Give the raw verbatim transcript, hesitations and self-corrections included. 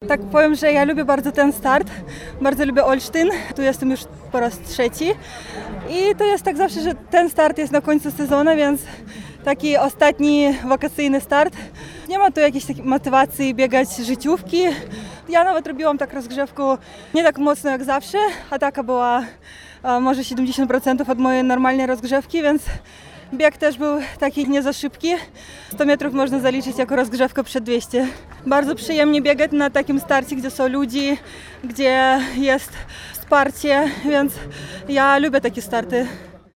Tak powiem, że ja lubię bardzo ten start. Bardzo lubię Olsztyn. Tu jestem już po raz trzeci. I to jest tak zawsze, że ten start jest na końcu sezonu, więc taki ostatni wakacyjny start. Nie ma tu jakiejś takiej motywacji biegać życiówki. Ja nawet robiłam tak rozgrzewkę nie tak mocno jak zawsze. Ataka była a, może siedemdziesiąt procent od mojej normalnej rozgrzewki, więc bieg też był taki nie za szybki. sto metrów można zaliczyć jako rozgrzewkę przed dwieście. Bardzo przyjemnie biegać na takim starcie, gdzie są ludzie, gdzie jest wsparcie, więc ja lubię takie starty.